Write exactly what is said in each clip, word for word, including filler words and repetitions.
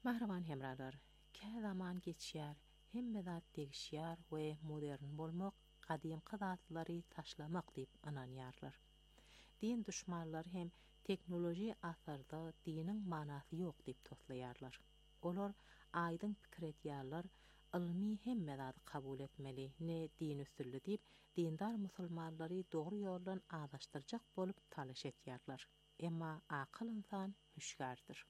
Mahraman hemralar, kä zaman geçýär, hemme zat degişýär we modern bolmak, gadymky zatlary taşlamak diýip ananýarlar. Din düşmanlary hem teknoloji asarda diniň manasy ýok diýip toslaýarlar. Olar aýdyň pikir edýärler, ilmi hemme zat kabul etmeli, ne din üstünli diýip dindar musulmanlary dogry ýoldan azaşdyrjak bolup talaş etýärler. Emma akyl insan müşgärdir.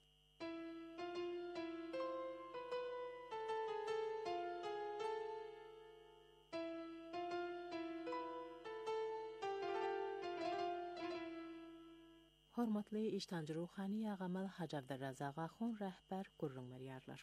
Hormatly iştancı ruhani ýagamyl Haji Abdurrazak Ahun rahbar gurrun berýärler.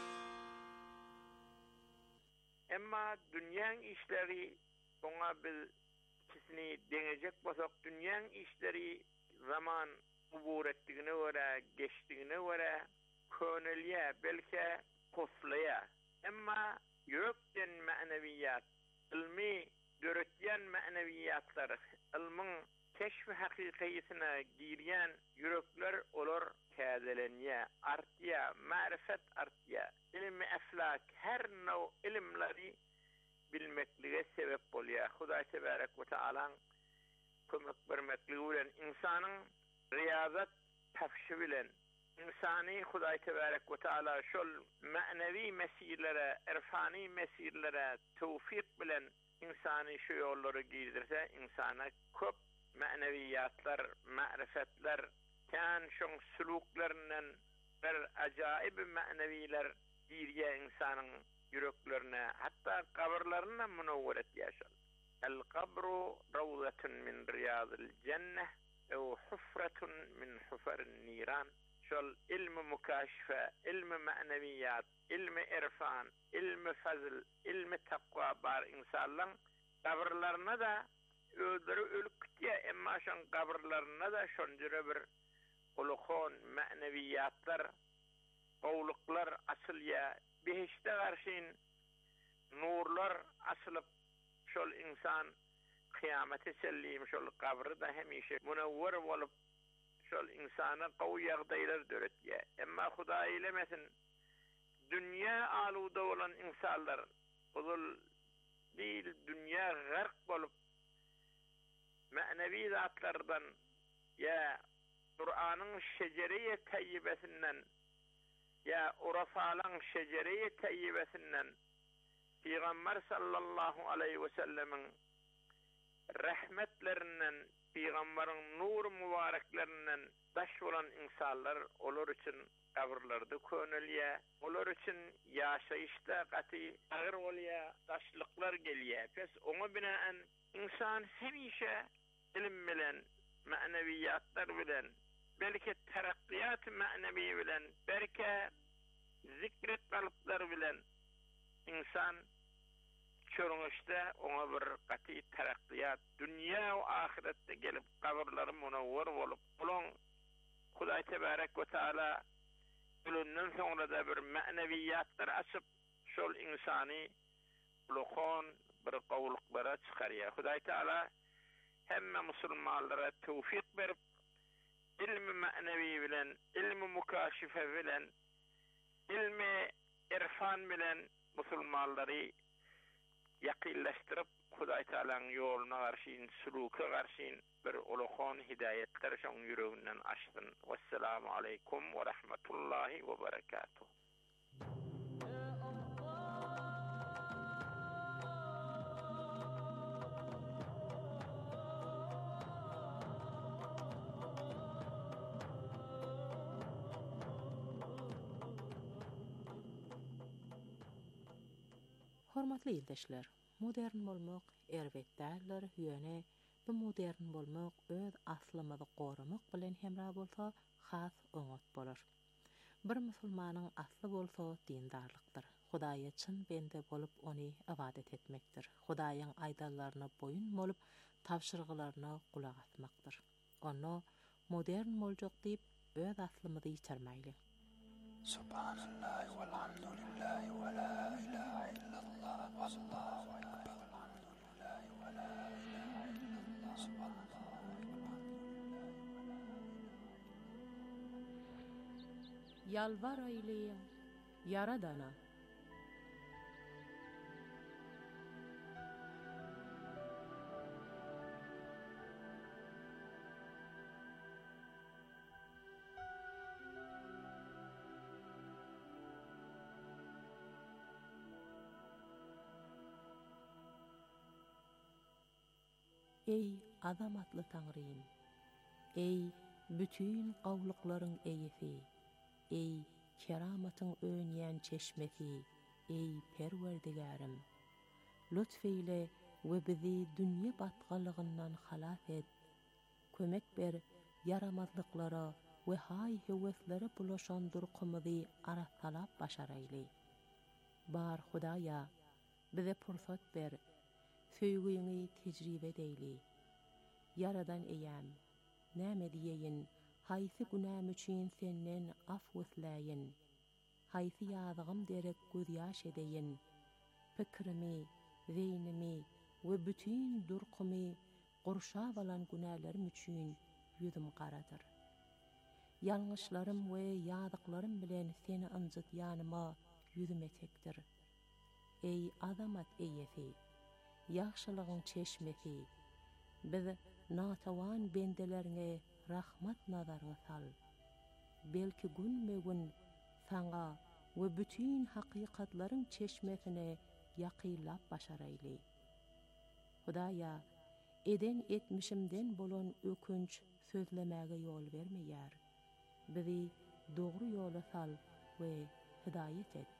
Emma dünýäň işleri oňa biz kisini deňejek bolsak, dünýäň işleri zaman ubur etdigine görä, geçdigine görä könelýä, belki poslaýa. Emma ýökden ma'nawiýat, ilmi döretýän ma'nawiýatlar, ilmiň keşf-i hakikiyetine girýän yürekler olar kädelenýä, artýa, ma'rifat artýa. Ilmi aflak her naw ilimleri bilmeklige sebep bolýar. Hudaý tebarek we taala kömek bermekligi bilen insanyň riyazat tafşy bilen insani Hudaý tebarek we taala şol ma'nawi mesirlere, irfani mesirlere tawfik bilen insani şu ýollary girdirse, insana köp ma'nawiýatlar, ma'rifatlar, kan şoň suluklaryndan bir ajaib ma'nawiler girýär insanyň yüreklerine, hatta kabrlaryna munawwar etýär. El-qabru rawdatun min riyadil cenneh ew hufratun min hufarin niran. Şol ilmi mukaşife, ilmi ma'nawiýat, ilmi irfan, ilmi fazl, ilmi takwa bar insanlaryň kabrlaryna da öldürü ölüp gitýär, emma şoň kabrlaryna da şonjure bir ulukon ma'nawiýatlar, gowluklar asylýar. Beşte garşyn nurlar asylyp şol insan kıyamete sellim şol kabry da hemişe munawwar bolup şol insana gowy ýagdaýlar döretýär. Emma Hudaý eylemesin, dünýä aluda bolan insanlar ol dil dünýä gark bolup ma'nawi zatlardan ya Kur'anyň şejere-i tayyibesinden ya urafalan şejere-i tayyibesinden Peygamber sallallahu aleyhi ve sellemin rahmetlerinden, Peygamberin nur mübareklerinden daş olan insanlar olur için kabrlarda könelýär, olur için yaşayışta gaty agyr bolýar, daşlyklar gelýär. Pes oňa binaen insan hemişe ilim bilen, ma'nawiýatlar bilen, belki teraqqiyat ma'nawi bilen, belki zikret kalıplar bilen insan çörüňüşde oňa bir gaty teraqqiyat, dünýä we ahiretde gelip kabrlary munawwar bolup, bulan Hudaý tebarek we taala ölünden soňra da bir ma'nawiýatlar açyp şol insany ulukon bir gowluklara çykarýar. Hudaý taala hemme musulmanlara tawfik berip ilmi ma'nawi bilen, ilmi mukaşife bilen, ilmi irfan bilen musulmanlary ýakynlaşdyryp Hudaý taalaň ýoluna garşyn, suluka garşyn bir ulukon hidayetler şoň ýüreginden açdyn. Wassalamu aleykum we rahmetullahi we berekatuh. Hormatly ýurtdaşlar, modern bolmak erwetdäler ýöne bu modern bolmak öz aslymyzy goramak bilen hemra bolsa has öňet bolar. Bir musulmanyň asly bolsa dindarlykdyr. Hudaýa çyn bende bolup ony ibadet etmekdir. Hudaýyň aýdallaryna boyun bolup tawşyrgylaryna kulak asmakdyr. Onu modern boljak diýip öz aslymyzy ýitirmeýli. Subhanallah walhamdulillah wa la ilaha illallah wallahu akbar. Alhamdulillah wa la ilaha illallah subhanallah walhamdulillah. Yalvar aýleýin, Yaradana. Ey azamatlı Tanrym, ey bütün qawlukların eýesi, ey keramatyň öňýän çeşmesi, ey Perwerdigarim, lütfeyle we bizi dünýe batgalygyndan halas et, kömek ber yaramazlyklara we hay-heweslere bulaşan durkymyzy arasalap başar eýle. Bar Hudaýa, bize pursat ber, söýgüňi tejribe eýli. Yaradan eýäm, näme diýeýin, haýsy günäm üçin senden af wysläýin, haýsy ýazgym derek göz ýaş edeýin, pikrimi, zeýnimi we bütün durkymy gurşap alan günälerim üçin ýüzüm garadyr. Ýalňyşlarym we ýazyklarym bilen seni anjytýanyma ýüzüm etekdir. Ey azamat eýesi, ýaxşylygyň çeşmesi, biz natavan bendelerine rahmat nazary sal. Belki günme-gün saňa we bütün hakykatlaryň çeşmesine ýakylap başar eýli. Hudaýa, eden etmişimden bolan ökünç sözlemäge ýol bermeýär. Bizi dogry ýola sal we hidaýet et.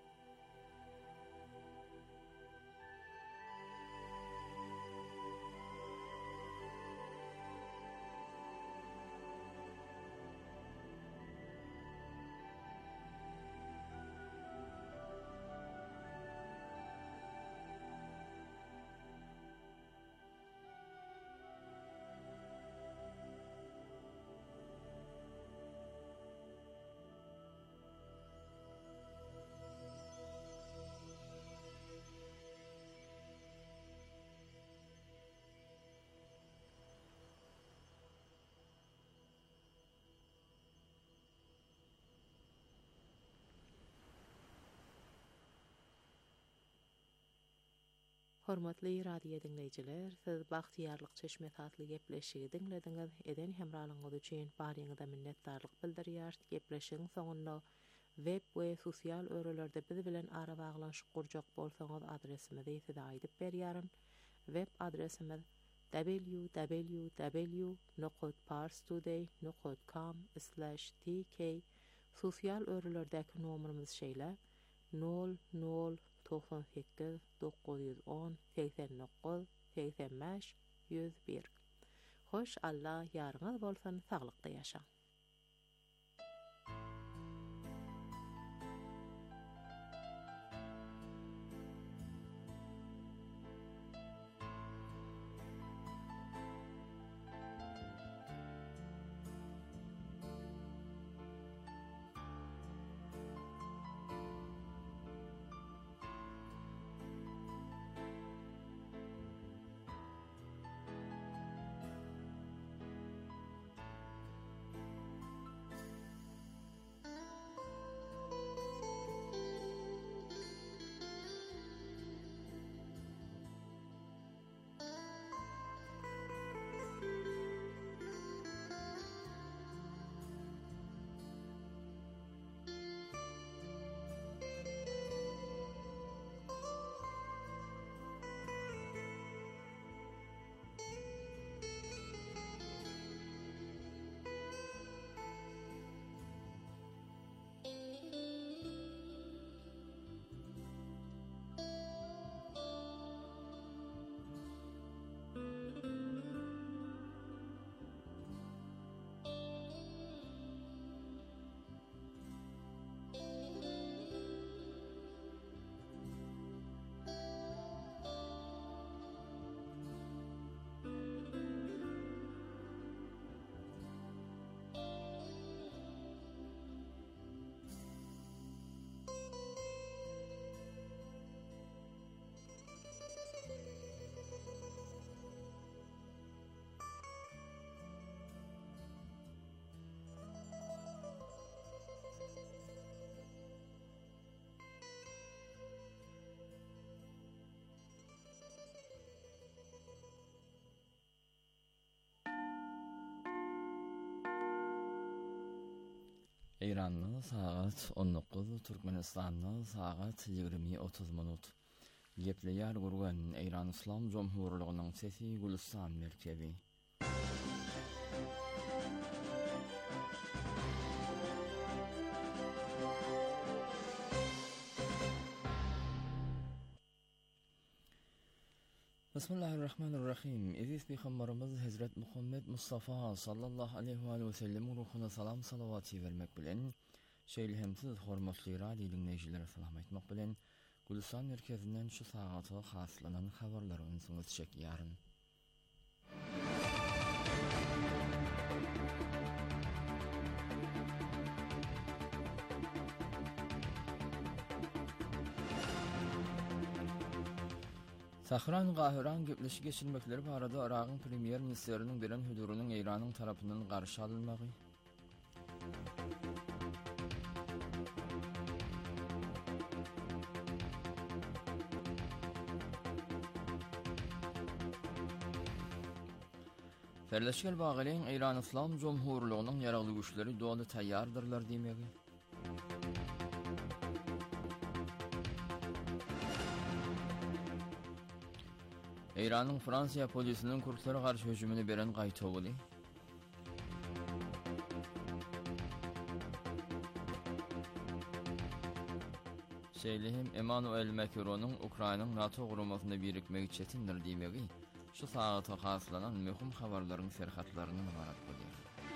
Hormatly radio dinleýijiler, siz Bagtyýarlyk Çeşme tatly gepleşigi dinlediňiz. Eden hemralyňyz üçin baryňyza minnetdarlyk bildirýär. Gepleşigiň soňunda web we sosial örelerde biz bilen ara baglanşyk gurjak bolsaňyz adresimizi size aýdyp berýärim. Web adresimiz w w w nokta parstoday nokta com slash t k. Sosial örelerdäki nomerimiz şeýle nol nol doksan sekiz dokuz yüz on seksen dokuz seksen beş yüz bir. Hoş Allah ýaryňyz bolsun, saglykda ýaşaň. İranlı saat on dokuz, Türkmenistanlı saat yigirmi otuz minut. Gepleýär gurgan Eýran Islam Jomhurlygynyň sesi Gülistan merkezi. Bismillahirrahmanirrahim. Eziz Peygamberimiz Hazret Muhammed Mustafa sallallahu aleyhi ve sellem ruhuna salam salavaty vermek bilen şeýlehemsiz hormatly radio dinleýijilere salam aýtmak bilen Gülistan merkezinden şu saata haslanan habarlary öňsüňiz çekýäryn. Sahran Gahiran gepleşi geçirmekleri barada Iraqyň premier ministeriniň beren hüdurunyň Eýranyň tarapyndan garşy alynmagy. Ferleşgel bagalaýan Eýran Islam Jomhurlygynyň ýaragly güýçleri doly taýýardyrlar diýmegi. Eýranyň Fransiýa polisiniň kurtlary garşy höjümini beren gaýtawaly. Şeýlehim Emmanuel Macronyň Ukrainanyň NATO guramasyna birikmegi çetindir diýmegi. Şu saata haslanan möhüm habarlaryň serhatlaryny barat bolýar.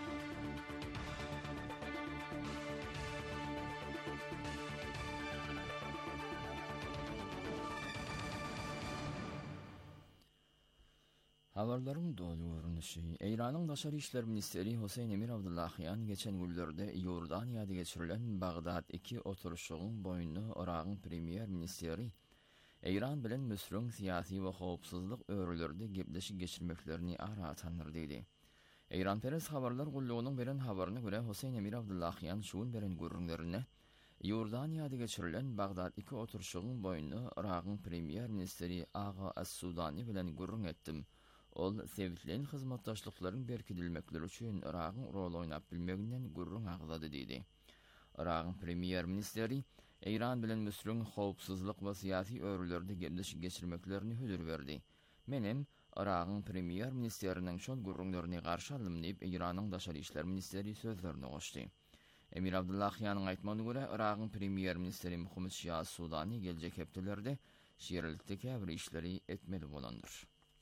Habarlaryň dolu görünüşi. Eýranyň Daşary işler ministeri Hosein Emir Abdullahyan geçen günlerde Ýordaniýada geçirilen Bagdad iki oturuşygyň boýunda Iraqyň premier ministeri Eýran bilen Müslüm siyasi we howpsuzlyk örülerde gepleşi geçirmeklerini ara tanır diýdi. Eýran Peres habarlar gullugynyň beren habaryna görä Hosein Emir Abdullahyan şuun beren görüňlerini Ýordaniýada geçirilen Bagdad iki oturuşygyň boýunda Iraqyň premier ministeri Aga As-Sudani bilen görüň etdim. Ol sevitlen hyzmatdaşlyklaryň berkidilmekleri üçin Iraqyň rol oýnap bilmeginden gurrun agzady diýdi. Iraqyň premier ministeri Eýran bilen Müslüm howpsuzlyk we syýasy örülerde gepleşi geçirmeklerini hüdur berdi. Menem Iraqyň premier ministeriniň şol gurrunlaryny garşy alym diýip Eýranyň Daşary işler ministeri sözlerini goşdy. Emir Abdullahyanyň aýtmagyna görä Iraqyň premier ministeri Muhammed Şia Sudani geljek hepdelerde şeýerlikde käbir işleri etmeli bolandyr.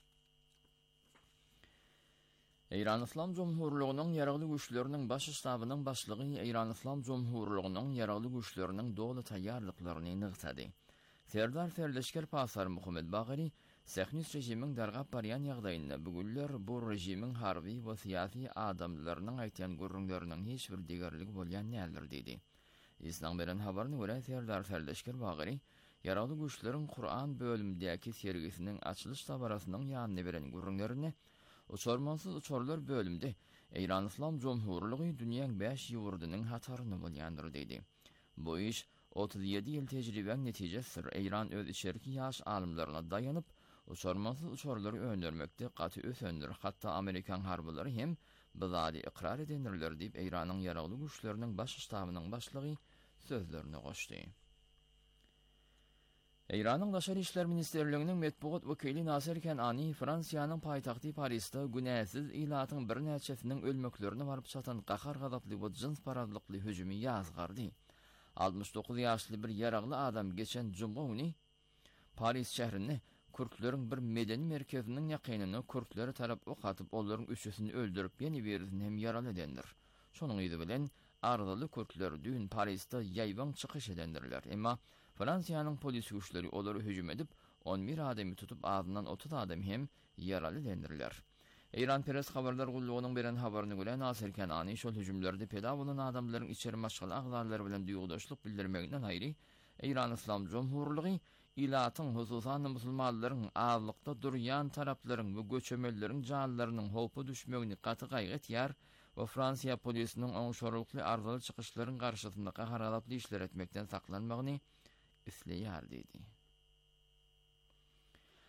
Eýran Islam Jomhurlygynyň ýaragly güýçleriniň baş ştabynyň başlygy Eýran Islam Jomhurlygynyň ýaragly güýçleriniň doly taýýarlyklaryny nygtady. Serdar Ferleşger Pasar Muhammed Bagary Sähnis rejimiň dargap barýan ýagdaýynda bugünler bu rejimiň harby we syýasy adamlarynyň aýtýan görüňleriniň hiç bir digerligi bolýan näler diýdi. İslam beren habaryna görä Serdar Ferleşger Bagary ýaragly güýçleriň Kur'an bölümdäki sergisiniň açylış tabarasynyň ýanyna beren görüňlerini Uçormansız uçorlar bölümde Eýran Islam Jomhurlygy dünýäň beş ýurdunyň hataryny bolýandyr diýdi. Bu iş otuz ýedi ýyl tejribeň netijesidir. Eýran öz içerki ýaş alymlaryna daýanyp uçormansız uçorlary öňdermekde gaty ösendir. Hatda Amerikan harbylary hem bizadi ikrar edenler diýip Eýranyň ýaragly güýçleriniň baş ştabynyň başlygy sözlerini goşdy. Eýranyň Daşary işler ministerliginiň medpugat wekili Nasir Kenani Fransiýanyň paýtagty Parisde günäsiz ilatyň bir näçesiniň ölmeklerini baryp çatan gahar gadaply we jins paradlykly höjümi ýazgardy. altmış dokuz ýaşly bir ýaragly adam geçen juma güni Paris şäherinde Kürtleriň bir medeni merkeziniň ýakynyna Kürtleri tarap ok atyp olaryň üçüsini öldürip ýeni birini hem ýaraly edendir. Şonuň ýyly bilen ardaly Kürtler dün Parisde ýaýban çykyş edendirler. Emma Fransiýanyň polis güýçleri olary höjüm edip on bir adamy tutup azyndan otuz adam hem ýaraly edendirler. Eýran Peres habarlar gullugynyň beren habaryna görä Nasir Kenani şol höjümlerde peda bolan adamlaryň içeri maşgal agzalary bilen duýgdaşlyk bildirmeginden aýry Eýran Islam Jomhurlygy ilatyň hususan musulmanlaryň awlykda durýan taraplaryň we göçemeleriň janlarynyň howpa düşmegini gaty gaýgatýar we Fransiýa polisiniň oňşarlykly arzaly çykyşlaryň garşysynda gaharatly işler etmekden saklanmagyny isleýär diýdi.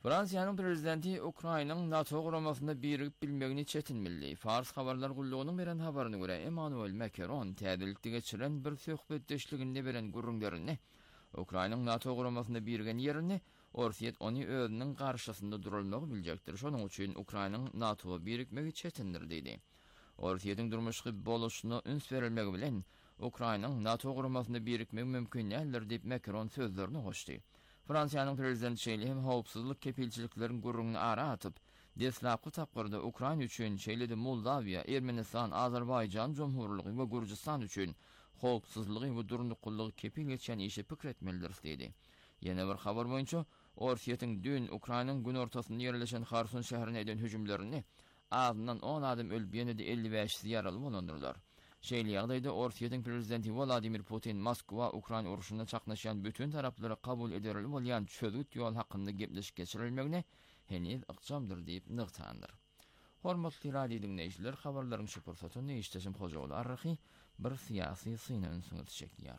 Fransiýanyň prezidenti Ukrainanyň NATO guramasynda birigip bilmegini çetinmildi. Fars habarlar gullugynyň beren habaryna görä Emmanuel Macron täzelikde geçiren bir söhbetdeşliginde beren gurrunlaryny Ukrainanyň NATO guramasynda birigen ýerini Orsiýet ony özüniň garşysynda durulmagy biljekdir. Şonuň üçin Ukrainanyň NATO'ga birikmegi çetindir diýdi. Orsiýetiň durmuşky boluşyna üns berilmegi bilen Ukrainanyň NATO guramasynda birikmegi mümkin nädir diýip Macron sözlerini goşdy. Fransiýanyň prezidenti hem howpsuzlyk kepilçiliklerini gurruny ara atyp, deslapky tapgyrda Ukraina üçin şeýlede Moldawiýa, Ermenistan, Azerbaýjan Jomhurlygy we Gürjistan üçin howpsuzlygy we durnuqullygy kepil geçen işe pikir etmelidir diýdi. Ýene bir habar boýunça Orsiýetiň dün Ukrainanyň gün ortasynda ýerleşen Kharson şäherine eden hüjümlerini azyndan on adam ölüp ýene-de elli beş ýaraly bolandylar. Şeýle ýagdaýda Orsiýetiň prezidenti Vladimir Putin Moskwa Ukraina uruşyna çaknaşan bütün taraplara kabul ederli bolýan çözüt ýol hakynda gepleşik geçirilmegine heniz ykjamdyr diýip nyktandyr. Hormatly radio dinleýijiler, habarlaryň şu pursatyny işleşim hojaly arrahy bir syýasy syna ünsüňiz çekýär.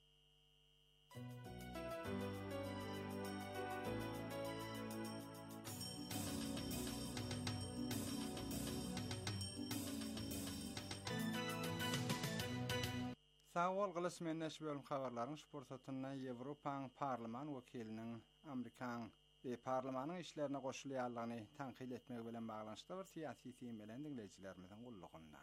Sağol gylys menneş bölüm habarlaryň şu pursatyna Ýewropaň parlament wekiliniň Amerikan we parlamentanyň işlerine goşulýanlygyny tanqid etmek bilen baglanşykda bir syýasy teýim bilen dinleýijilerimiziň gullugynda.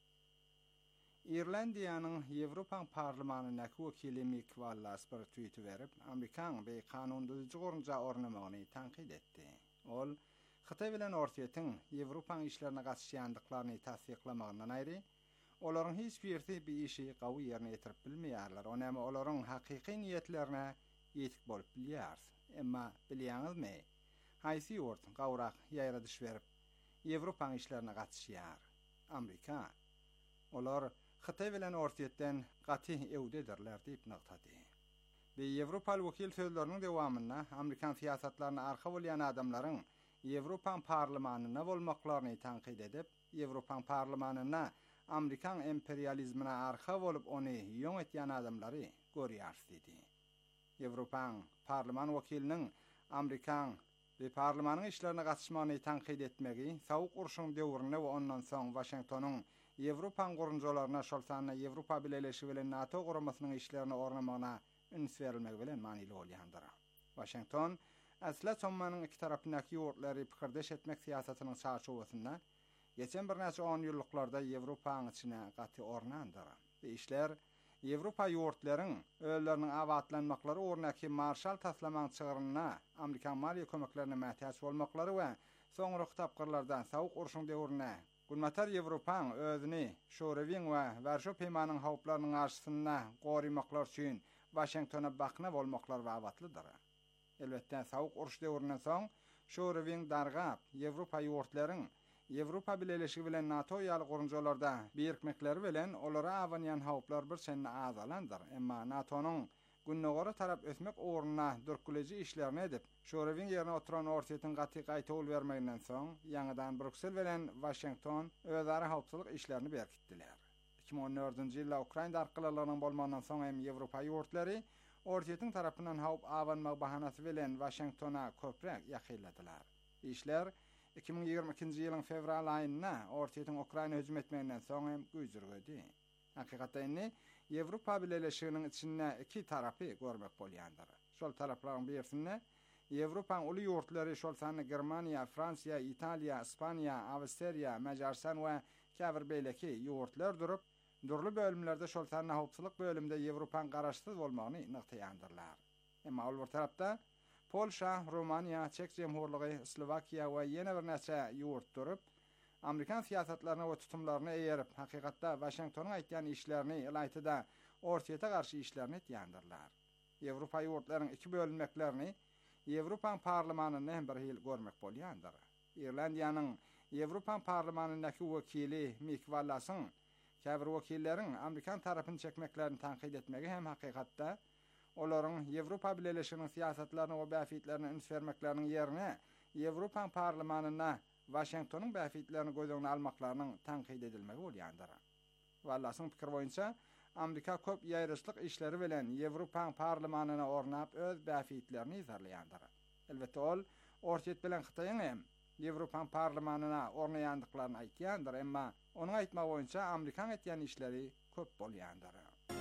İrlandiýanyň Ýewropaň parlamentyndaky wekili Mick Wallace bir tweet berip, Amerikan we kanundyzy gorunja ornamagyny tanqid etdi. Ol, Hytaý bilen Orsiýetiň Ýewropaň işlerine gatnaşýandyklaryny tasdiqlamagynyň aýry, olaryň hiç birisi bir işi gawy ýerine ýetirip bilmeýärler. Onama olaryň hakyky niýetlerine ýetik bolup bilýär. Emma bilýäňizmi? Haýsy ýurt gawrak ýaýra düş berip Ýewropaň işlerine gatnaşýar? Amerika. Olar Hytaý bilen Orsiýetden gaty ewdedirler diýip nykdy. Ve Ýewropal wekil sözleriniň dowamynda Amerikan siýasatlaryna arka bolýan adamlaryň Ýewropaň parlamentynda bolmaklaryny tanqid edip, Ýewropaň parlamentyna Amerikan emperyalizmine arka bolup onu ýoň etýän adamlary görýär diýdi. Ýewropaň parlament wekiliniň Amerikan we parlamentanyň işlerine gatnaşmagyny tanqid etmegi, sowuk uruşyň döwrüne we ondan soň Washingtonyň Ýewropaň gurunjalaryna şol sanyna Ýewropa Birleşigi bilen NATO guramasynyň işlerini ornamagyna üns berilmegi bilen manyly bolýandyr. Washington asla çomanyň iki tarapyndaky ýurtlary pikirdeş etmek siýasatynyň çarşowasynda geçen bir näçe on ýyllyklarda Ýewropaň içine gaty ornandyr. Ve işler Ýewropa ýurtlaryň ölleriniň awatlanmaklary ornaky Marshall taslamaň çygyryna Amerikan maliýe kömeklerine mätäç bolmaklary we soňra tapgyrlardan sowuk uruşyň döwrüne Gulmatar Ýewropaň özüni Şorewiň we Warşaw peýmanynyň howplarynyň garşysynda gorymaklar üçin Washingtona bakna bolmaklar wagtlydyr. Elbetde sowuk uruş döwründen soň Şorewiň dargap Ýewropa ýurtlaryň Ýewropa Birleşigi bilen NATO ýaly gurunjalarda birikmekleri bilen olara awanýan howplar bir çenne azalandyr. Emma NATO'nyň günnogora tarap ösmek ornuna dörküleji işlerini edip, Şorewiň ýerine oturan Orsiýetiň gaty gaýta ol bermeginden soň, ýangydan Bruksel bilen Washington özara howpsuzlyk işlerini berkitdiler. iki bin on dördünji ýylda Ukraina arkylarynyň bolmandan soň hem Ýewropa ýurtlary Orsiýetiň tarapyndan howp awanmak bahanasy bilen Washingtona köprek ýakyladylar. İşler iki bin ýygrimi ikinji ýylyň fevral aýynda Orsiýetiň Ukraina hüjüm etmeginden soň hem güýjürgedi. Hakykatda indi Ýewropa Birleşiginiň içinde iki tarapy görmek bolýandyr. Şol taraplaryň birisinde Ýewropaň uly ýurtlary şol sany Germaniýa, Fransiýa, Italiýa, Ispaniýa, Awstriýa, Macaristan we käbir beýleki ýurtlar durup, durly bölümlerde şol sany howpsuzlyk bölümde Ýewropaň garaşsyz bolmagyny nykdýandyrlar. Emma ol bir tarapda Polşa, Romaniýa, Çek Jemhurlygy, Slowakiýa we ýene bir näçe ýurt durup, Amerikan siýasatlaryna we tutumlaryna eýerip, hakykatda Washingtonyň aýtýan işlerini ýylaýtyda Orsiýete garşy işlerini etýändirler. Ýewropa ýurtlarynyň iki bölünmeklerini Ýewropaň parlamentynda hem bir hil görmek bolýandyr. Irlandiýanyň Ýewropaň parlamentyndaky wekili Mick Wallace'yň käbir wekilleriň Amerikan tarapyny çekmeklerini tanqid etmegi hem hakykatda olaryň Ýewropa Birleşiginiň siýasatlaryny we bäfitlerini üns bermekleriniň ýerine Ýewropaň parlamentynda Washingtonyň bäfitlerini gözüne almaklarynyň tanqid edilmegi bolýandyr. Wallace'yň pikir boýunça Amerika köp ýaýryşlyk işleri bilen Ýewropaň parlamentyna ornap öz bäfitlerini izarlaýandyr. Elbetde ol ortiýet bilen Hytaýyň hem Ýewropa parlamentine ornaýandyklaryny aýtýandyr, emma onuň aýtmagy boýunça Amerikan etýän işleri köp bolýandyr.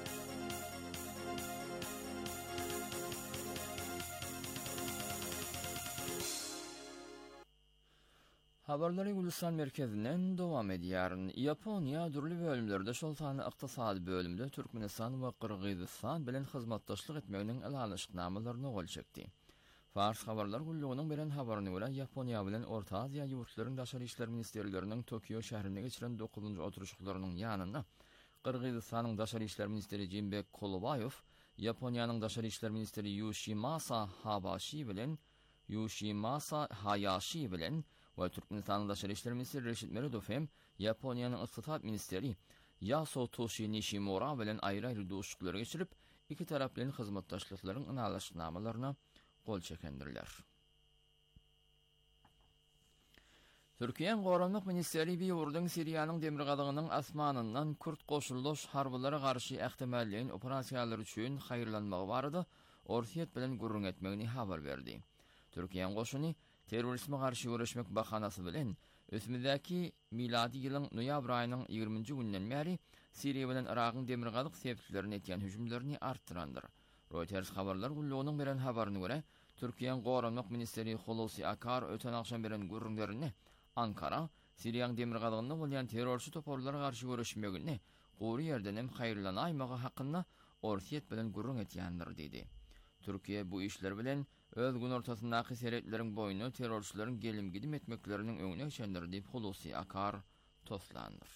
Habarlary Gülistan merkezinden dowam edýär. Yaponiýa durly bölümlerde şoltany ykdysady bölümde Türkmenistan we Kyrgyzstan bilen hyzmatdaşlyk etmeginiň alanyşyknamalaryny gol çekdi. Fars habarlar gullugynyň beren habaryna görä Yaponiýa bilen Orta Aziýa ýurtlaryň daşary işler ministerleriniň Tokyo şäherinde geçiren dokuzunçy oturuşyklarynyň ýanyna Kyrgyzstanyň daşary işler ministeri Jimbe Kolobayew, Yaponiýanyň daşary işler ministeri Yoshimasa Habashi bilen Yoshimasa Hayashi bilen we Türkmenistanyň daşary işler ministeri Reşit Meredov hem Yaponiýanyň ykdysat ministeri Yasutoshi Nishimura bilen aýry-aýry dostluklar geçirip iki tarap bilen hyzmatdaşlyklaryň anlaşmalaryna gol çekendirler. Türkiýeň Goranlyk ministeri bir ýurdun Siriýanyň demir gadygynyň asmanyndan Kürt goşuldaş harbylara garşy ähtimalliň operasiýalary üçin haýyrlanmagy barady, ortiýet bilen gurrun etmegini habar berdi. Türkiýeň goşuny terrorizme garşy görüşmek bahanasy bilen ösmündäki miladi ýylyň noýabr aýynyň ýygrymynjy günden bäri Siriýa bilen Iragyň demir gadyk sebeplerini etýän hüjümlerini artdyrandyr. Reuters habarlar gullugynyň beren habaryna görä, Türkiýeň Goranlyk ministeri Hulusi Akar öten akşam beren gurrunlaryny Ankara, Siriýanyň demir gadygyna bolýan terrorçy toporlara garşy görüşmegini gowy ýerden hem haýyrlanaýmagy hakynda ortiýet bilen gurrun etýändir dedi. Türkiýe bu işler bilen öz gün ortasyndaky seretleriň boýuny terrorçylaryň gelim gidim etmekleriniň öňüne geçendir diýip Hulusi Akar toslandyr.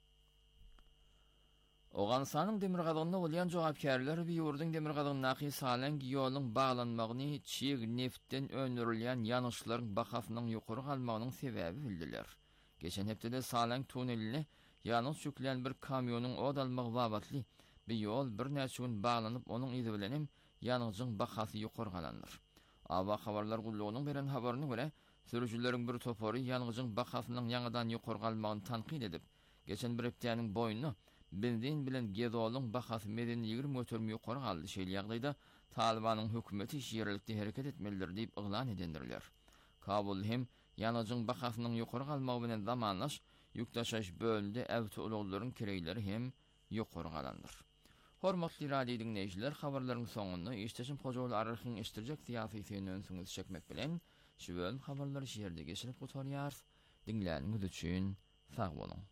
Oganstanyň demir gadygyna bolýan jogapkärler bir ýurdun demir gadygyndaky salan ýoluň baglanmagyny çiğ neftden öňürilýän ýanyşlaryň bahasynyň ýokary galmagynyň sebebi bildiler. Geçen hepde salan tunelini ýanyş çöklen bir kamyonyň od almagy babatly bir ýol bir näçe gün baglanyp onuň ýyzy bilen hem ýanyşyň bahasy ýokary galandyr. Aba habarlar gullugynyň beren habaryna görä, sürüjüleriň bir topory ýanyşyň bahasynyň ýangydan ýokary galmagyny tanqid edip, geçen bir hepdeniň boýuny benzin bilen gezoluň bahasy meden ýygrimi götürme ýokary galdy. Şeýle ýagdaýda Talibanyň hökümeti şeýerlikde hereket etmelidir diýip yglan edendirler. Kabul hem ýanyjyň bahasynyň ýokary galmagy bilen zamanlaş ýükdaşaş bölümde äwti uluglaryň kereýleri hem ýokary galandyr. Hormatly radio dinleýijiler, habarlaryň soňunda işteşim hojaly ararhyň iştirjek siýasy senen süňiz çekmek bilen şu bölüm habarlary şeýerde geçirip gotarýar. Dinleýäniňiz üçin sag boluň.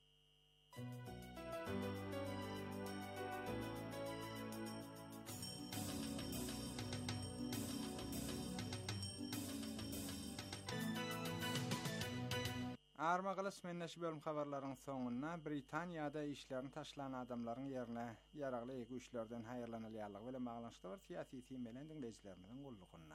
Armagalas menneşi bölüm habarlaryň soňuna Britaniýada işlerini taşlanan adamlaryň ýerine ýaragly egi işlerden haýyrlanylýanlygy bilen baglanşykda bir siýasy temelden dinleýijilerimiň gullugyna.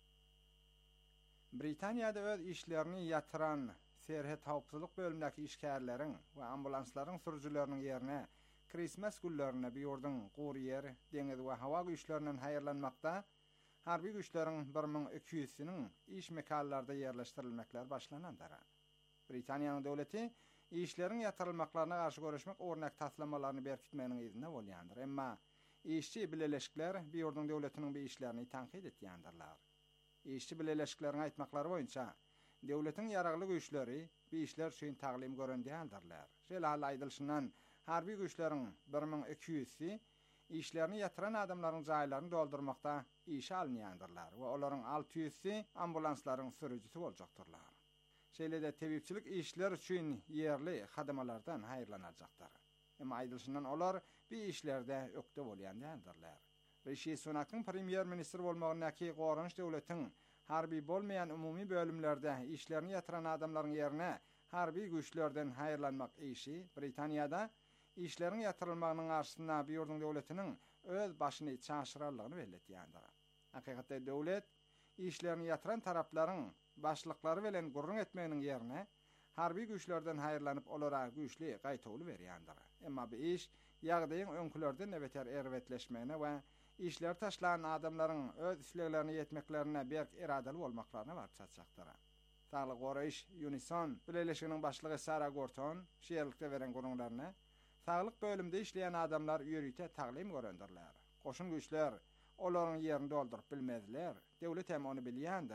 Britaniýada öz işlerini ýatyran Serhet Hawpsuzlyk bölümindäki işgärleriň we ambulanslaryň sürüjüleriniň ýerine Christmas günlerine bir ýurdun guryer, deňiz we hawa güýçlerinden haýyrlanmakda harby güýçleriň bir ming iki ýüziniň iş mekanlarynda ýerleşdirilmekler başlanandyr. Britaniýanyň döwleti işleriň ýatyrylmaklaryna garşy görüşmek ornak taslamalaryny berkitmeginiň ýerine bolýandyr. Emma işçi bileleşikler bir ýurdun döwletiniň bir işlerini tanqid etýändirler. İşçi bileleşikleriň aýtmaklary boýunça döwletiň ýaragly güýçleri bir işler üçin taglim görendýärdirler. Şeýle hal aýdylşyndan harby güýçleriň bir ming iki ýüzi işlerini ýatyran adamlaryň jaýlaryny doldurmakda iş alynýandylar we olaryň alty ýüzi ambulanslaryň sürüjisi boljakdyrlar. Şeýle-de tebipçilik işler üçin ýerli hadamalardan haýyrlanajaklar. Emma aýdylşyndan olar bir işlerde ökde bolýandylar. Rishi Sunakyň premier minister bolmagynyňky Goranyş döwletiň harby bolmayan umumy bölümlerde işlerini ýatyran adamlaryň ýerine harby güýçlerden haýyrlanmak işi Britaniýada işlerin ýatyrylmagynyň garşysynda bir ýurdun döwletiniň öz başyny çaşyrarlygyny belletýändir. Hakykatda döwlet işlerini ýatyran taraplaryň başlyklary bilen gurrun etmeginiň ýerine harby güýçlerden haýyrlanyp olara güýçli gaýtawy berýändir. Emma bu iş ýagdaýyň öňkülerden beter erwetleşmegine we işler taşlanan adamlaryň öz isleglerini ýetmeklerine berk iradely bolmaklaryna barp çatjakdyr. Saglyk goraýyş Unison bileşiginiň başlygy Sarah Gorton şeýerlikde beren gurrunlaryna saglyk bölümde işleýän adamlar ýörüýte taglim görendirler. Goşun güýçler olaryň ýerini dolduryp bilmezler. Döwlet hem onu bilýändir.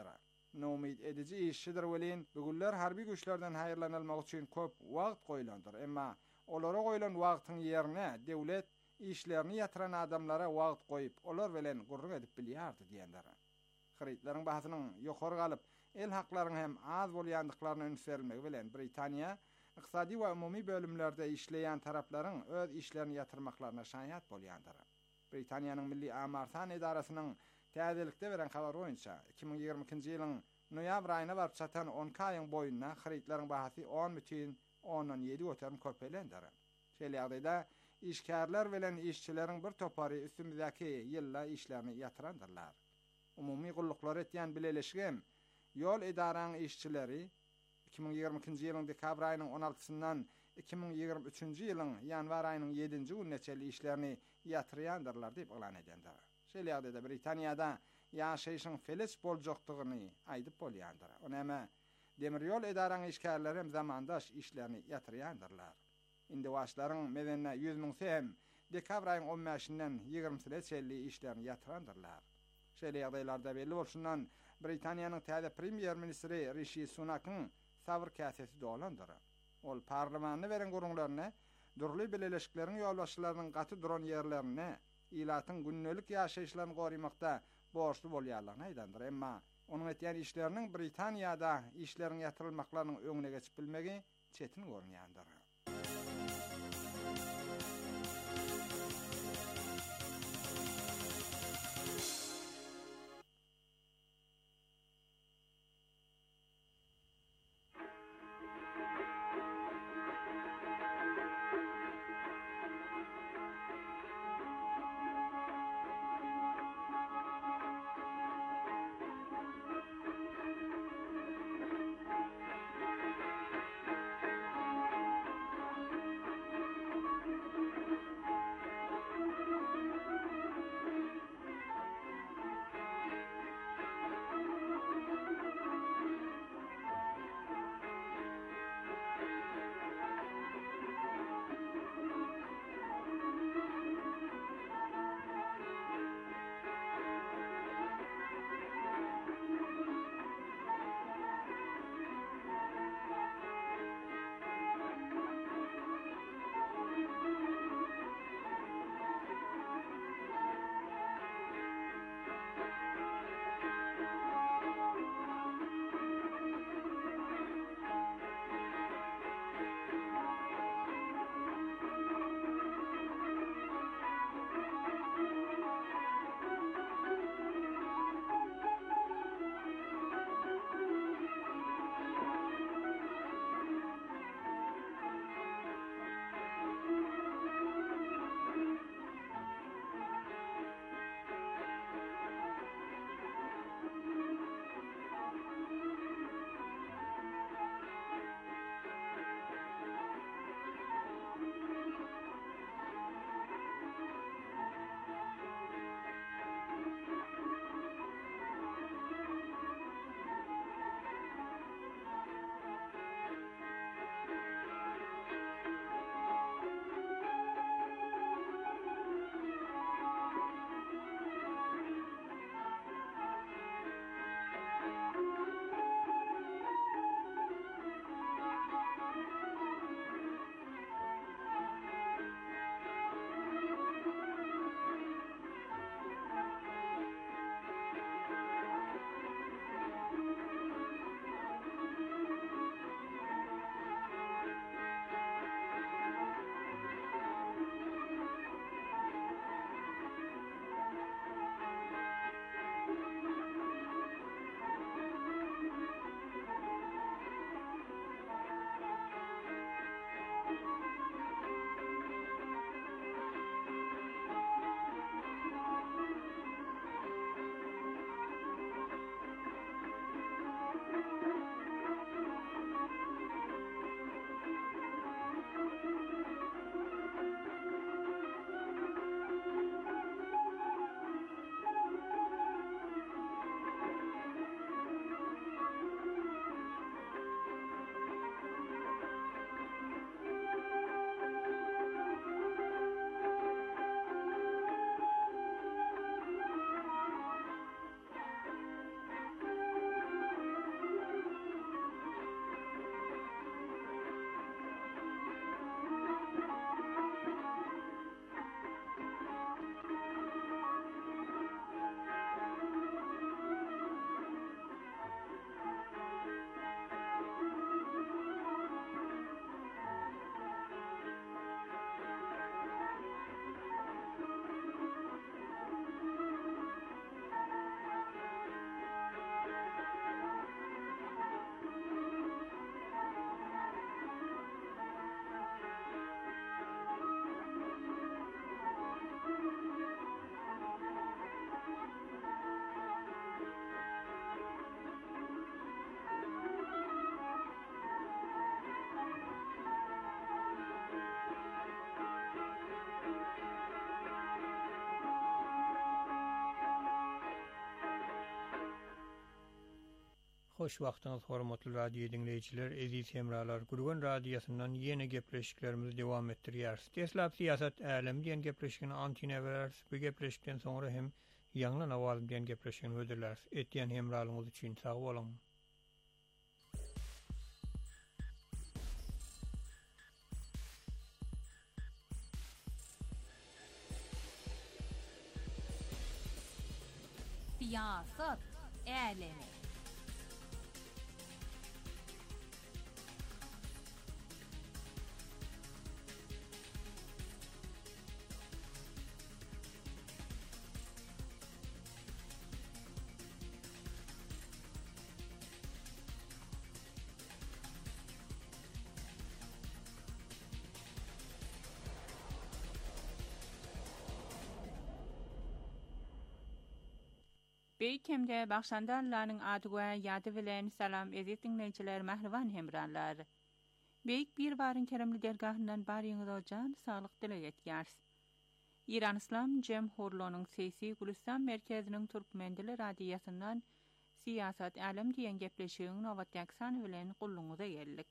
nomid edici işçidir welin bugünler harbi güçlerden hayırlanılmak için köp wagt goýlandyr. Emma olara goýulan wagtyň ýerine dewlet işlerini yatıran adamlara wagt goýup olar bilen gurrun edip bilýärdi diýenler. Xaritlaryň bahasynyň ýokary galyp el haklaryny hem az bolýandyklaryny öňserilmegi bilen Britaniýa iqtisadi we umumy bölümlerde işleýän taraplaryň öz işlerini yatırmaklaryna şaýat bolýandyr. Britaniýanyň Milli Amarsan Edarasynyň täzelikde beren habar boýunça iki ming ýigirme ikinji ýylyň noýabr aýyna barp çatan on kaýyň boýuna xaritlaryň bahasy on бүтүn ondan ýedi götürüm köpelendir. Şeýle ýagdaýda işgärler bilen işçileriň bir topary üstümizdäki ýylla işlerini ýatyrandyrlar. Umumy gulluklar etýän bileleşigem ýol edaraň işçileri iki ming ýigirme ikinji ýylyň dekabr aýynyň on altysyndan iki ming ýigirme üçinji ýylyň ýanwar aýynyň ýedinji günneçeli işlerini ýatyrýandyrlar diýip elan edildi. Şeýle ýagdaýda Britaniýada ýaşaýyşyň feles boljakdygyny aýdyp bolýandyr. Onäme demiryol edaraň işgärleri hem zamandaş işlerini ýatyrýandyrlar. Indi waşlaryň medenine ýüz miň hem dekabr aýynyň on beşinden ýygrymysyna çelli işlerini ýatyrandyrlar. Şeýle ýagdaýlarda belli bolşundan Britaniýanyň täze premier ministri Rishi Sunakyň sabr käsesi dolandyr. Ol parlamentde beren gurulmalarına durly beleleşikleriň ýolbaşçylarynyň gaty duran ýerlerine ilatın günnelik ýaşaýyşlaryny gorumakda borçlu bolýarlygyny aýdandyr. Emma onuň etýän işleriniň Britaniýada işleriň ýatyrylmaklarynyň öňüne geçip bilmegi çetin görünýändir. Hoş wagtyňyz hormatly radio dinleýijiler, eziz hemralar. Gurgun radiosynyň ýene gepleşiklerimizi dowam etdirýäris. Teslap siýasat älem diýen gepleşigini antine bereriz. Bu gepleşikden soňra hem ýanglan awal diýen gepleşigini öderläris. Etýän hemralyňyz üçin sag bolaň. Siyasat älemi. Beýkemde Bagşandarlaryň adyga ýady bilen salam eziz dinleýijiler, mähriban hemranlar. Beýik bir baryn keremli dergahyndan baryňyza jan saglyk dilek etýäris. İran İslam Jemhurluğunyň sesi Gülistan merkeziniň Türkmendili radiosynyň Siyasat älem diýen gepleşiginiň nowatdaky bilen gulluňyza geldik.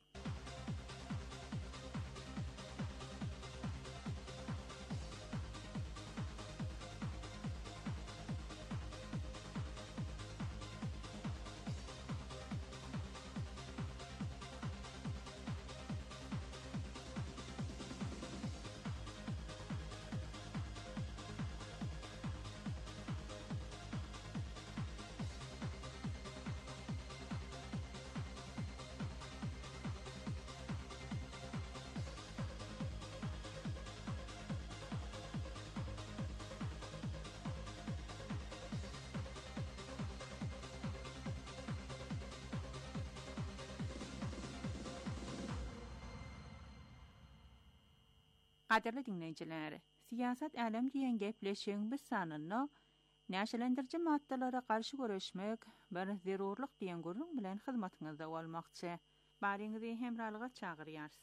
Qadirli dinleyijiler, siyasat älem diýen gepleşigiň biz sanyny näşelendirji maddalara garşy göreşmek bir zerurlyk diýen gurrun bilen hyzmatyňyzda bolmakçy. Baryňyzy hemralyga çagyrýarys.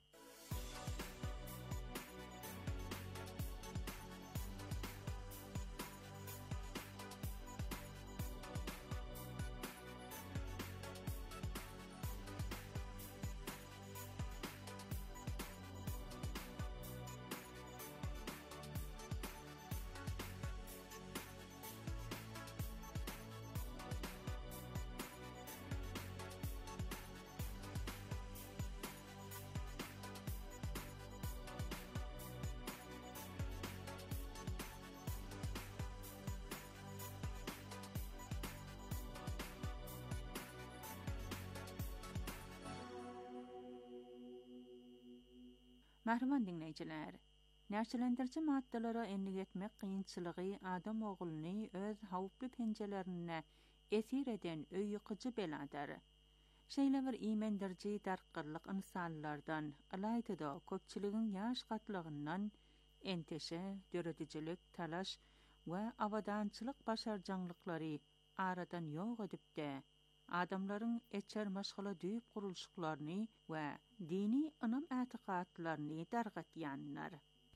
Mähriban dinleýijiler, näşelendirji maddalara enlik etmek kynçylygy adam ogluny öz hawply pençelerine esir eden öýýüqiji beladar. Şeýle bir imendirji darkyrlyk insanlardan, alaytyda köpçüligiň ýaş gatlygyndan enteşe, döredijilik, talaş we awadançylyk başarjanlyklary aradan ýok edipde. Adamlaryň etçer maşgala düýüp gurulşyklaryny we dini anam ätiqatlaryny dargatýanlar.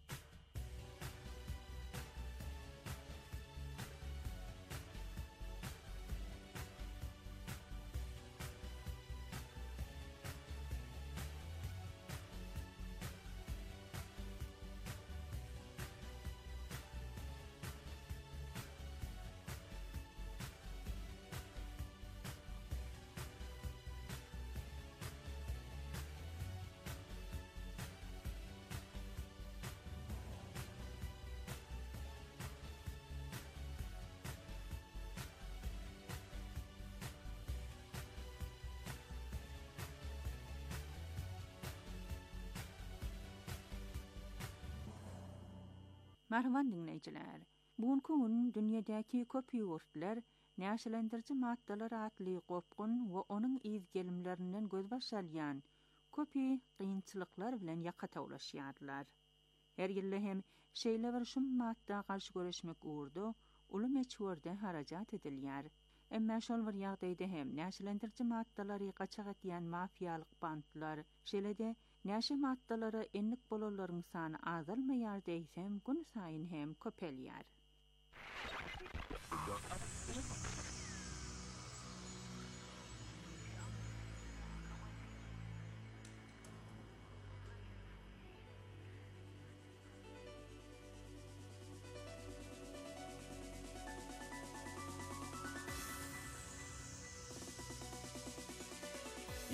Mähriban dinleýijiler, bugunky gün dünýädäki köp ýurtlar näşelendirji maddalar atly gopkun we onuň izgelimlerinden göz başalýan köpi kynçylyklar bilen ýakatawlaşýarlar. Her ýyly hem şeýle bir şum madda garşy göreşmek uğurda uly meçhurde harajat edilýär. Emma şol bir ýagdaýda hem näşelendirji maddalary gaçak etýän mafiýalyk bandlar, şeýle-de näşe maddalara enlik bolalaryň sany azalmaýar diýsem, gün saýyn hem köpelýär.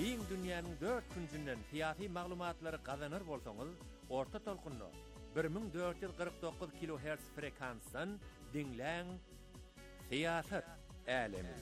Giň dünýäniň dört küncünden siyasi maglumatlary gazanır bolsaňyz, orta tolkunly bir ming dört yüz kırk dokuz kilohertz frekansdan dinläň Siyasat Älemi.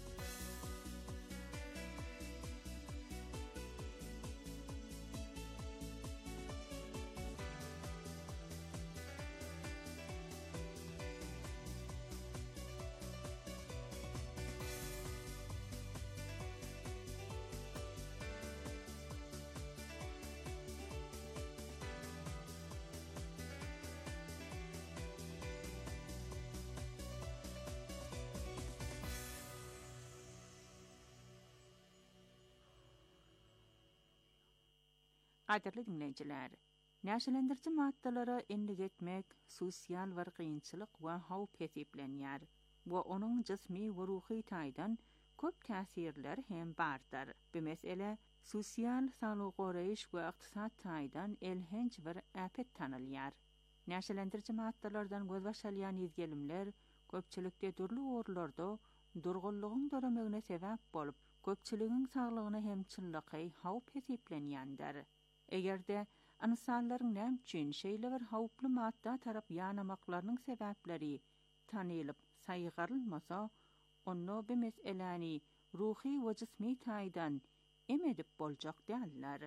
Qadirli dinleyijiler, näşelendirici maddalara enlik etmek sosial bir kıyınçylyk we hawp hesiplenýär. Bu onuň jismi we ruhy taýdan köp täsirler hem bardyr. Bu mesele sosial sağlyk goraýyş we ykdysat taýdan elhenç bir äpet tanylýar. Näşelendirici maddalardan göz başalýan izgelimler köpçülikde durly orlarda durgunlygyň döramegine sebäp bolup, köpçüligiň saglygyna hem çynlyky hawp hesiplenýändir. Egerde insanlaryň näme üçin şeýle bir hawply madda tarap ýanamaklarynyň sebäpleri tanylyp saýgarylmasa, onda bu meseleni ruhy we jismi taýdan emedip boljak däller.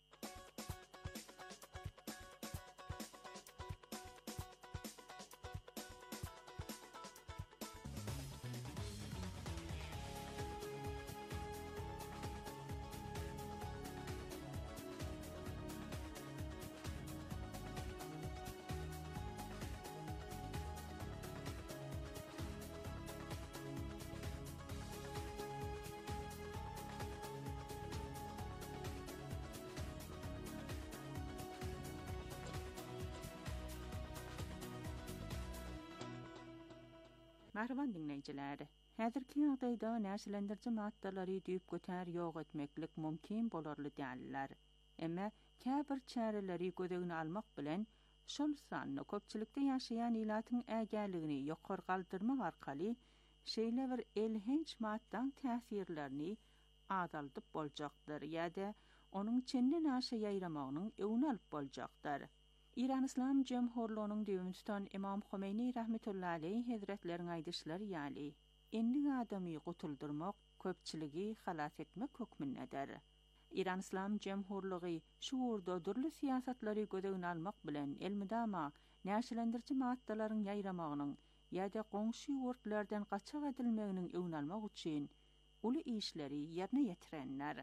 Merhaban dinleyijiler. Häzirki ýagdaýda näşelendirici maddalary düýüp götär ýok etmeklik mümkin bolarly däller. Emma käbir çäreleri gödegine almak bilen şol sanly köpçülikde ýaşaýan ilatyň ägäligini ýokary galdyrmak arkaly şeýle bir elhenç maddaň täsirlerini azaldyp boljakdyr ýa-da onuň çenden aşa ýaýramagynyň öwüni alyp boljakdyr. İran İslam Cemhurluğunun düýümüstan İmam Homeyni rahmetullahi aleyh hazretleriň aýdyşlary ýaly enlik adamy gutuldurmak, köpçüligi halas etmek hökmündedir. İran İslam Cemhurlugy şuurda durly siýasatlary gödegine almak bilen elmidama näşelendirici maddalaryň ýaýramagynyň ýa-da goňşy ýurtlardan gaçak edilmeginiň öwüni almak üçin uly işleri ýerine ýetirenler.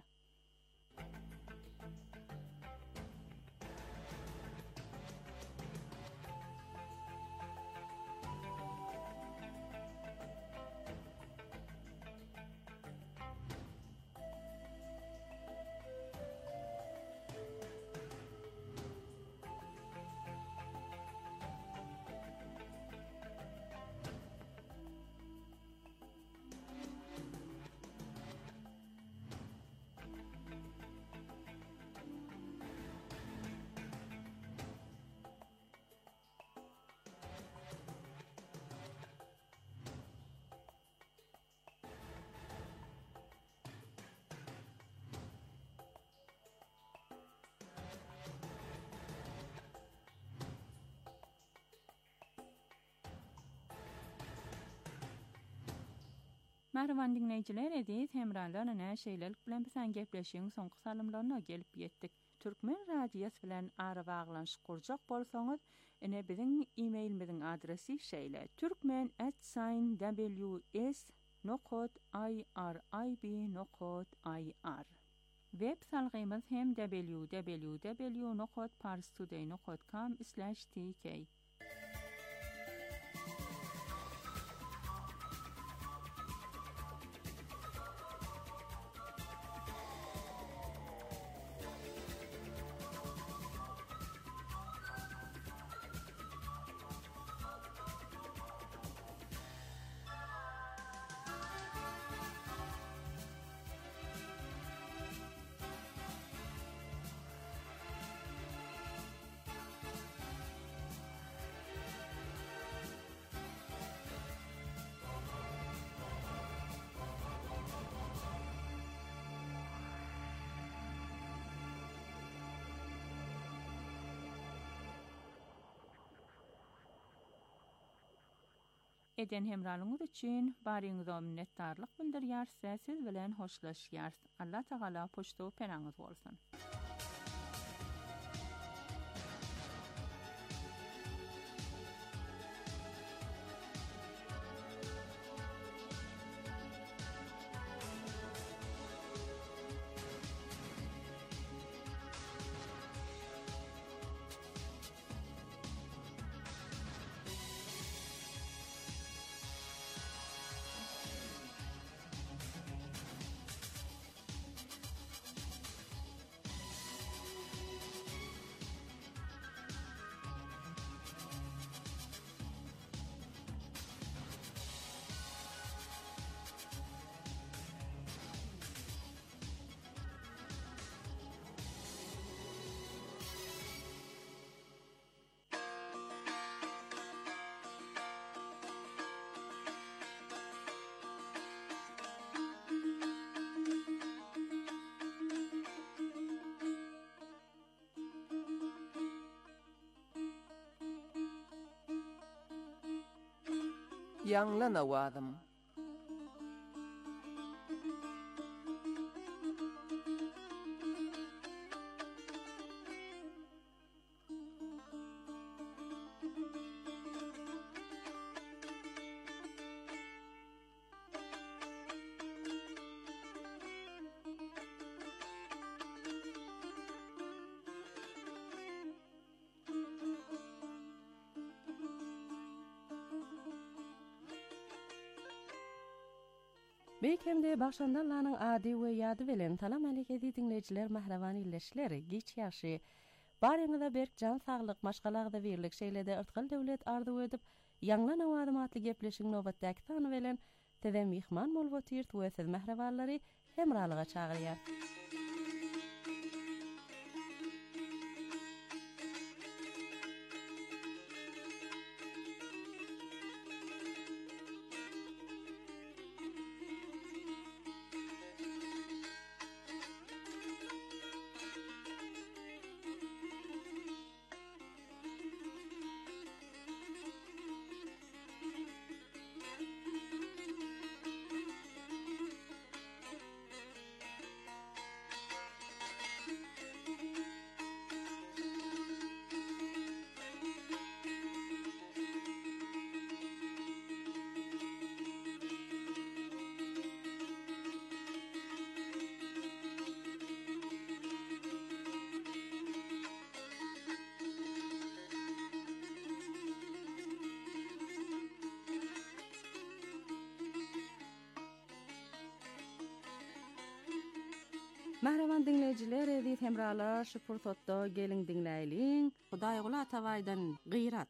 Merhaban dinleyijiler, edis hemralarına näşeýlelik bilen bilen gepleşiň soňky salymlaryna gelip ýetdik. Türkmen radiýasy bilen ara baglanşyk kurjak bolsaňyz, ene biziň e-mailimiziň adresi şeýle: türkmen at w s nokta i r i b nokta i r. Web salgymyz hem w w w nokta parstoday nokta com slash t k. Eden hemralyňyz üçin baryňyza minnetdarlyk bildirýär, siz bilen hoşlaşýar. Allah Taala poşto penaňyz bolsun. Yanlan awadım. Beýkemde başlandanlaryň ady we ýady bilen talam alekedi dinleýijiler mahrawan illeşler giç ýaşy baryňyza berk jan saglyk maşgalagda berlik şeýlede ırtgal döwlet arzu edip ýanglan awadym atly gepleşiň nobatdaky tany bilen tede mihman bolup otyrt we siz mahrawallary hemralyga çagyrýar. Mahrawan dinleýijiler, edip hemralar şu pursatda geliň dinläýliň. Hudaýyla tawaýdan gyrat.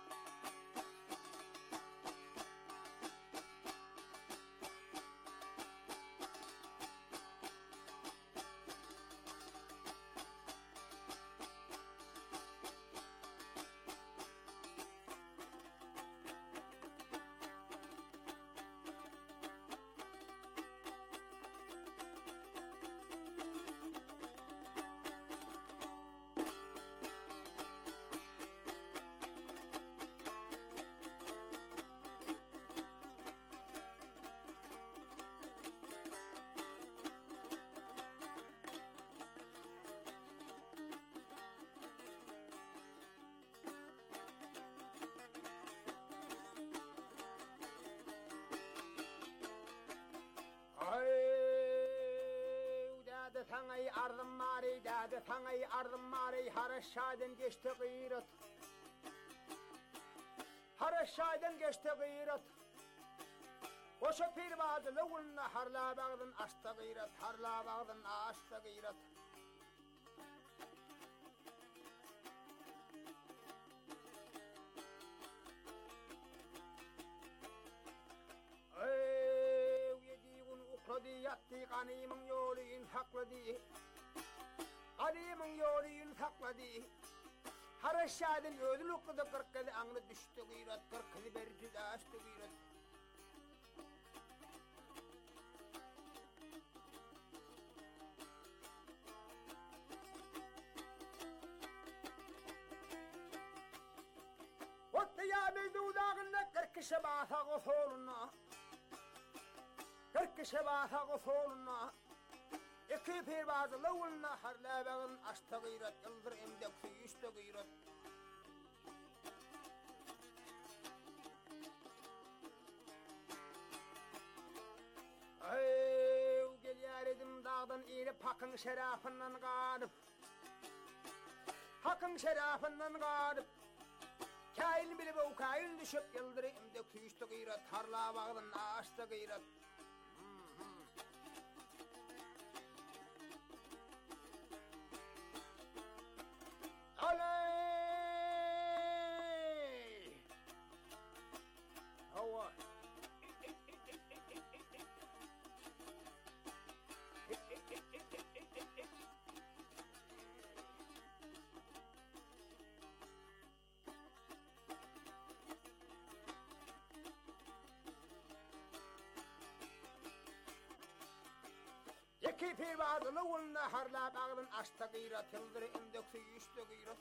Taňy ardım mary däde taňy ardım mary haraşadan geçti gyrat haraşadan geçti gyrat oşa pirbazy lugulna harla bagdyn açdy gyrat harla bagdyn açdy gyrat Yatti qanimın yolu infakladı Qanimın yolu infakladı Haraşadın ödülük kıdı kırkıdı anlı düştü gıyrat kırkıdı bercüde açtı gıyrat Otta ya biz dudağında kırk şebata qofoluna kırk şebata qofoluna iki pirbazı lavulna harlabağın aşta gıyrat yıldır emde kuyuşta gıyrat ay gel yaredim dağdan iri pakın şerafından qadıp Hakkın şerafından qadıp Kain bilip o kain düşüp yıldırı emde kuyuşta gıyrat harla bağdan ağaçta gıyrat Aley Hava Yeki pirbazılı ulna harla bağdan aşta gıyrat yıldırı emde kuyuşta gıyrat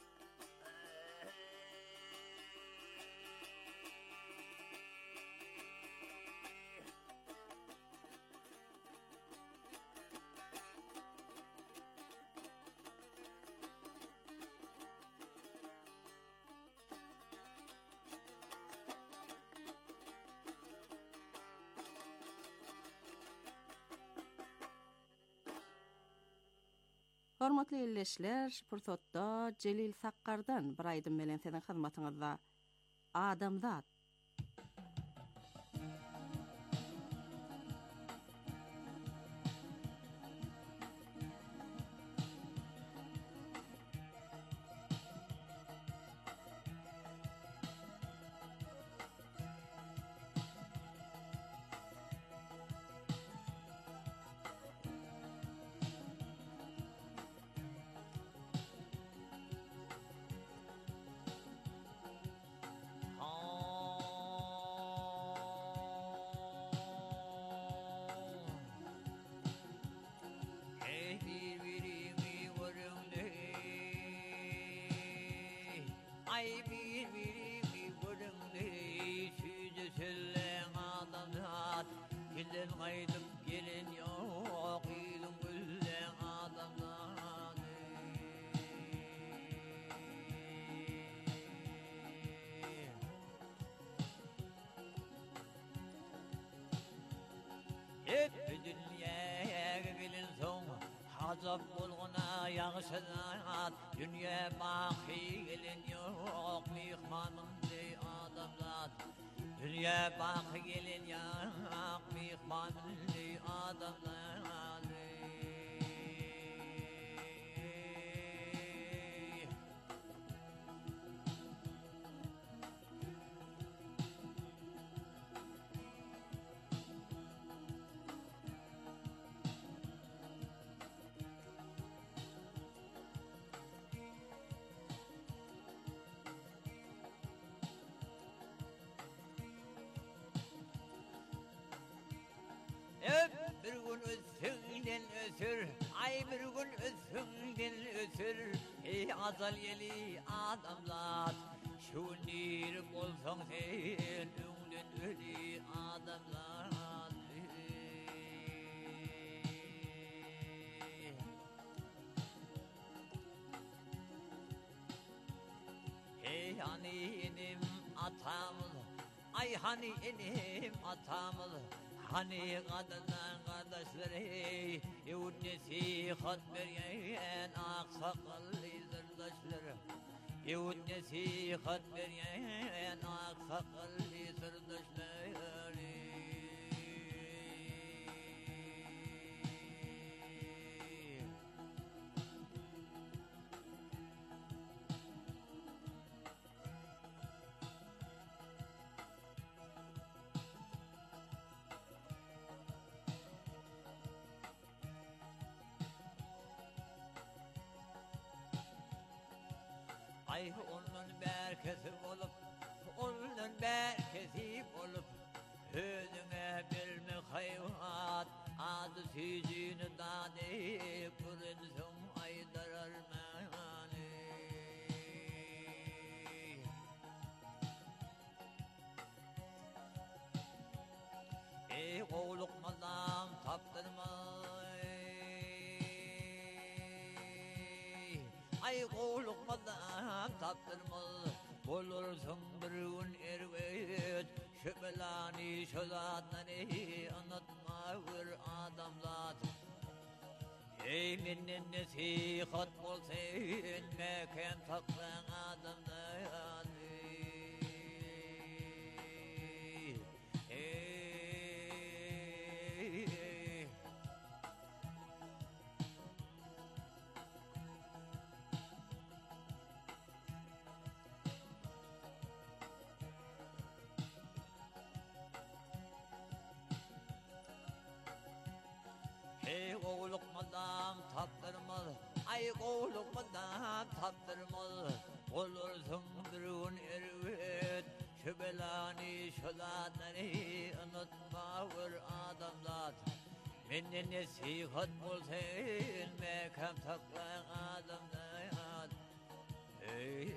Hormatly elleşler, pursatda Celil Sakkardan bir aydın melen senen hyzmatyňyzda. Adamzat. Azap bolğuna yağışat dünya baqi gelin yok mihmanım de adamlar dünya baqi gelin yok mihmanım de adamlar bir gün ösünden ösür, ay bir gün ösünden ösür. Ey azal yeli adamlar, şu nir bolsaň sen öňden öli adamlar. Ey hani enim atamız, ay hani enim atamız. Hani kadınlar kardeşleri Yahudnesi hat beryen aksakallı sırdaşları Yahudnesi hat beryen aksakallı sırdaşları Ay onun berkesi olup, onun berkesi olup, özüne bir mi hayvat, adı süzünü dade, kurunsun aydar armani. ay qoğulukmadan taptırmaz bolursun bir gün ervet şübelani şözatları anlatma bir adamlat ey menin nesihat bolsun mekan taklan adamlar Ey qoğulukmadan taptırmaz ay qoğulukmadan taptırmaz olursun bir gün ervet şübelani şölatları unutma bir adamlar menin nesihat bolsun mekan taklan adamlar ey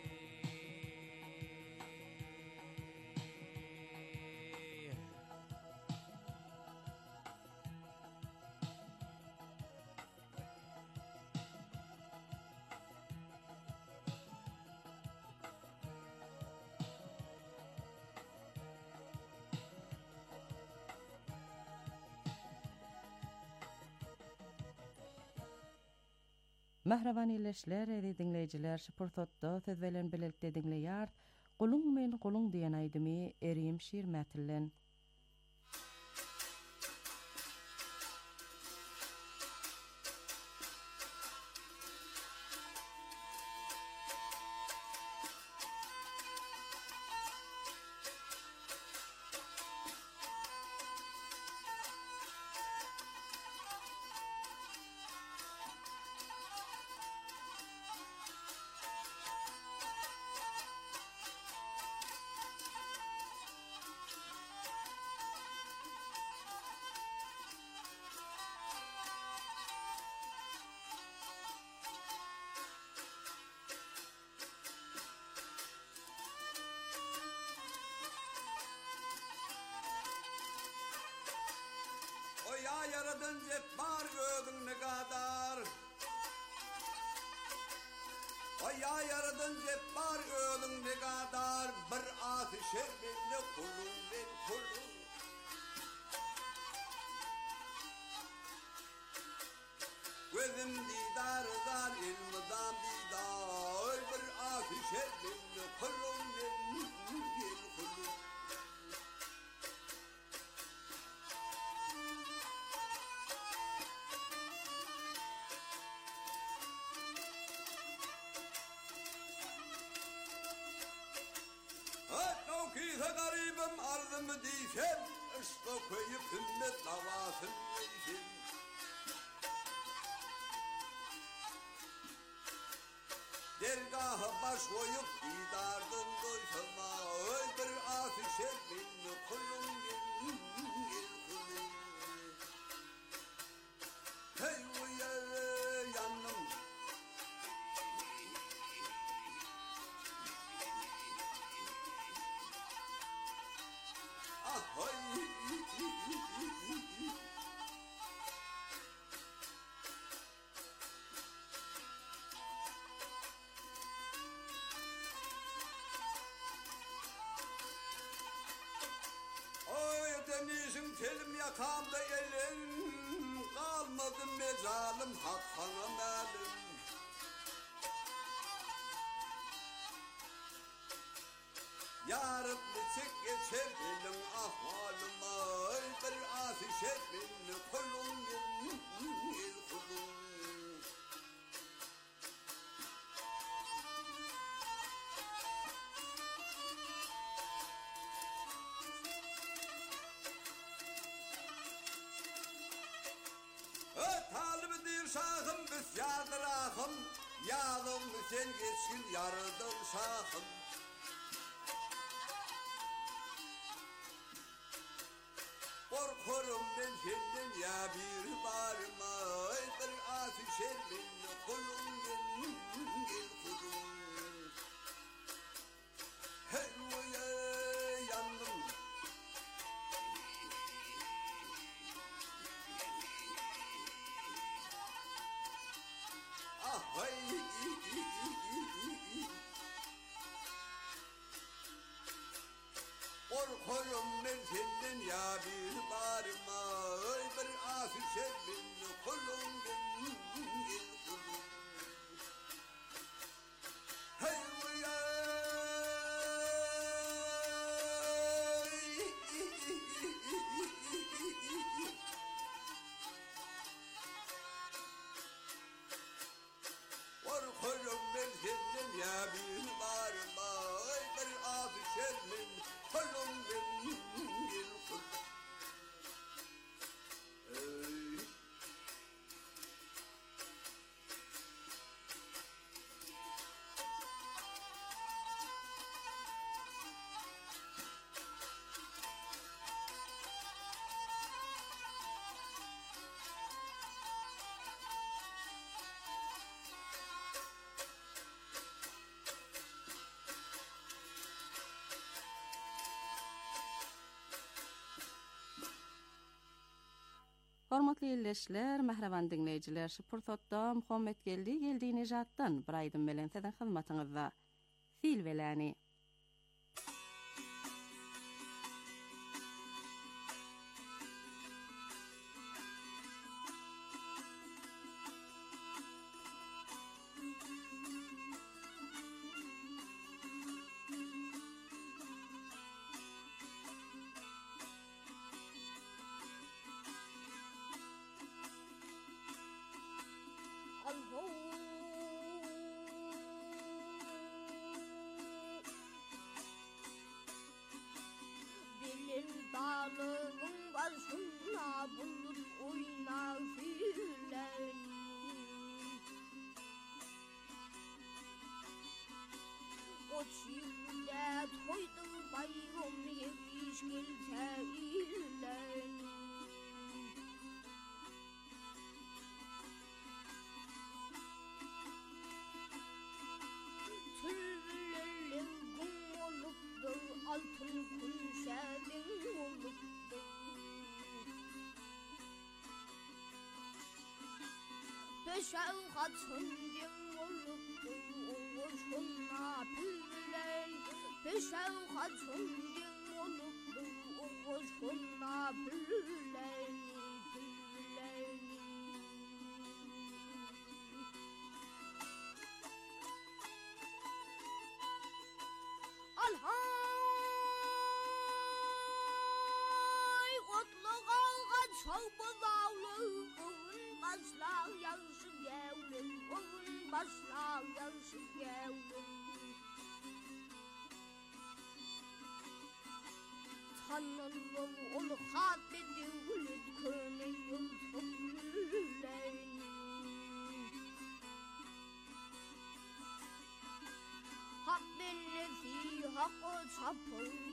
Mahravan illeşler edi dinleyijiler şupurtotda sözvelen bilelikde dinleýär. Guluň men guluň diýen aýdymy Erim şiir mätillen. Ya yaradan cebbar göğün ne kadar Ay ya yaradan cebbar göğün ne kadar Bir atış erbinle kulun ben kulun Gözüm didardan ilmdan didar Bir atış erbinle kulun ben kulun garibim arzımı diysem Işta koyup ümmet davasını diysem Dergahı baş koyup didardın doysama Öy bir atış erbinli kulun gel kulun Hey uya yanım Denizim telim yakamda elin Kalmadı mecalım hakkana melim Yarıp çek geçer elim ahvalıma Bir ateş etmeni kulun gel kulun Şahım biz yadırahım Yağdım sen geçkin yarıdım şahım Korkurum ben senden ya bir barıma Bir ateş erbinle kulun gel gel kulun Hey uya yandım Ah hay Korkurum ben senden ya bir barma Öy bir afişe bin kulum bin gel kulum Hey Korkurum ben senden ya bir barma Öy bir afişe bin kulum bin gel kulum Hey Hormatly ýerleşler, mähreban dinleýijiler, şu pursatda Muhammed geldi, geldiğini jatdan bir aýdym bilen sizin hyzmatyňyzda. Fil welani. Dağlığın başına bulut oynar filan O çiğde toydu bayram yemiş gelse ilan Tülbüllerin kum olupdu altın kunşedin olupdu Beşer kaçıncın olupdu oğuşuna pülbülen Beşer kaçıncın olupdu oğuşuna pülbülen Pülbülen Alhay otlu kalkan çavbı dağlı Oğun başlar yarışı gevlin Oğun başlar yarışı gevlin Tanrım olu hatmedi ulut könül yıltımlüleyn Hak benne fi hakkı çapın